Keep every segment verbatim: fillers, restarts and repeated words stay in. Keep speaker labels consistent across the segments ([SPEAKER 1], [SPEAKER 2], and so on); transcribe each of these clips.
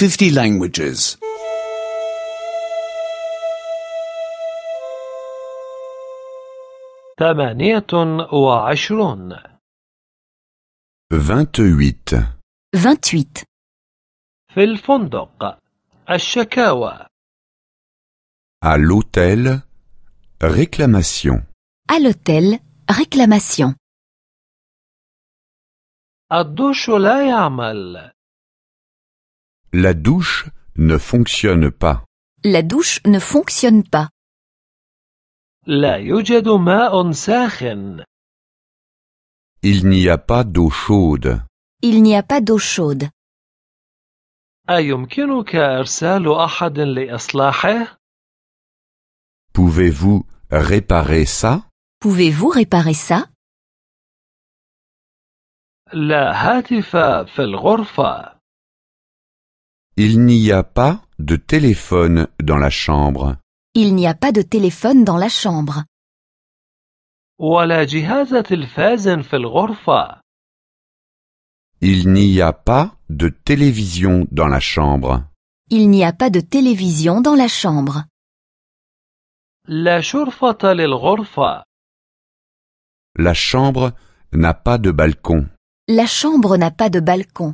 [SPEAKER 1] fifty languages.
[SPEAKER 2] ثمانية وعشرون.
[SPEAKER 3] vingt-huit.
[SPEAKER 4] vingt-huit.
[SPEAKER 2] في الفندق. الشكاوى.
[SPEAKER 3] À l'hôtel, réclamation.
[SPEAKER 4] À l'hôtel, réclamation.
[SPEAKER 2] الدوش لا يعمل.
[SPEAKER 3] La douche ne fonctionne pas.
[SPEAKER 4] La douche ne fonctionne pas.
[SPEAKER 2] لا يوجد ماء ساخن.
[SPEAKER 3] Il n'y a pas d'eau chaude.
[SPEAKER 4] Il n'y a pas d'eau chaude.
[SPEAKER 2] أيمكنك إرسال أحد لإصلاحه؟
[SPEAKER 3] Pouvez-vous réparer ça?
[SPEAKER 4] Pouvez-vous réparer ça?
[SPEAKER 2] لا هاتف في الغرفة.
[SPEAKER 3] Il n'y a pas de téléphone dans la chambre.
[SPEAKER 4] Il n'y a pas de téléphone dans la chambre.
[SPEAKER 2] ولا جهاز تلفاز في الغرفة.
[SPEAKER 3] Il n'y a pas de télévision dans la chambre.
[SPEAKER 4] Il n'y a pas de télévision dans la chambre.
[SPEAKER 2] لا شرفة للغرفة.
[SPEAKER 3] La chambre n'a pas de balcon.
[SPEAKER 4] La chambre n'a pas de balcon.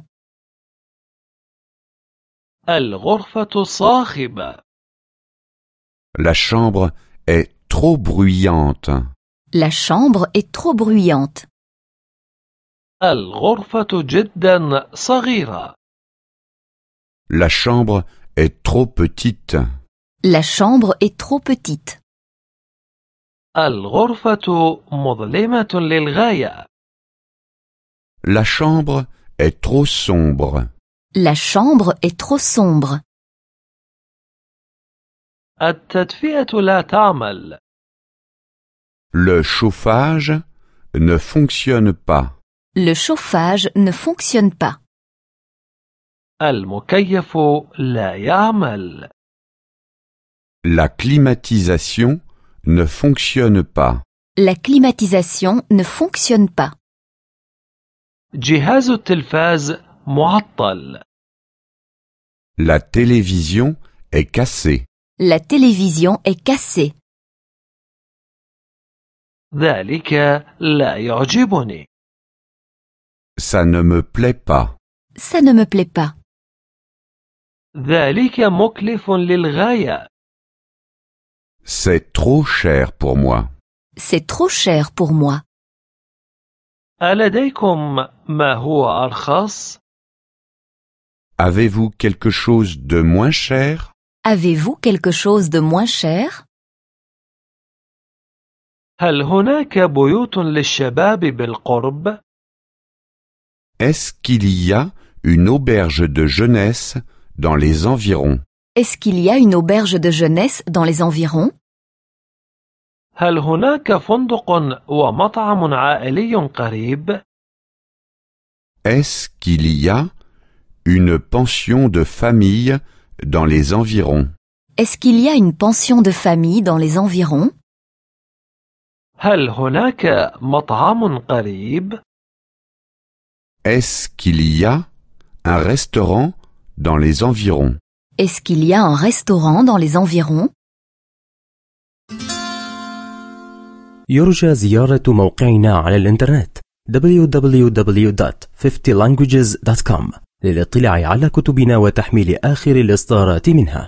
[SPEAKER 2] الغرفة صاخبة.
[SPEAKER 3] La chambre est trop bruyante.
[SPEAKER 4] La chambre est trop bruyante.
[SPEAKER 2] الغرفة جدا صغيرة.
[SPEAKER 3] La chambre est trop petite.
[SPEAKER 4] La chambre est trop petite.
[SPEAKER 2] الغرفة مظلمة للغاية.
[SPEAKER 3] La chambre est trop sombre.
[SPEAKER 4] La chambre est trop sombre.
[SPEAKER 2] التدفئة لا تعمل.
[SPEAKER 3] Le chauffage ne fonctionne pas.
[SPEAKER 4] Le chauffage ne fonctionne pas.
[SPEAKER 2] المكيف لا يعمل.
[SPEAKER 3] La climatisation ne fonctionne pas.
[SPEAKER 4] La climatisation ne fonctionne pas.
[SPEAKER 2] جهاز التلفاز معطل.
[SPEAKER 3] La télévision est cassée.
[SPEAKER 4] La télévision est cassée.
[SPEAKER 2] ذلك لا يعجبني.
[SPEAKER 3] Ça ne me plaît pas.
[SPEAKER 4] Ça ne me plaît pas.
[SPEAKER 2] ذلك مكلف للغاية.
[SPEAKER 3] C'est trop cher pour moi.
[SPEAKER 4] C'est trop cher pour moi.
[SPEAKER 2] ألديكم ما هو أرخص؟
[SPEAKER 3] Avez-vous quelque chose de moins cher?
[SPEAKER 4] Avez-vous quelque chose de moins cher?
[SPEAKER 2] هل هناك بيوت للشباب بالقرب؟
[SPEAKER 3] Est-ce qu'il y a une auberge de jeunesse dans les environs?
[SPEAKER 4] Est-ce qu'il y a une auberge de jeunesse dans les environs?
[SPEAKER 2] هل هناك فندق ومطعم عائلي قريب؟
[SPEAKER 3] Est-ce qu'il y a une pension de famille dans les environs?
[SPEAKER 4] Est-ce qu'il y a une pension de famille dans les environs?
[SPEAKER 2] هل هناك مطعم قريب؟
[SPEAKER 3] Est-ce qu'il y a un restaurant dans les environs?
[SPEAKER 4] Est-ce qu'il y a un restaurant dans les environs?
[SPEAKER 5] يرجى زيارة موقعنا على الإنترنت دبليو دبليو دبليو دوت فيفتي لانجويجز دوت كوم للاطلاع على كتبنا وتحميل آخر الإصدارات منها.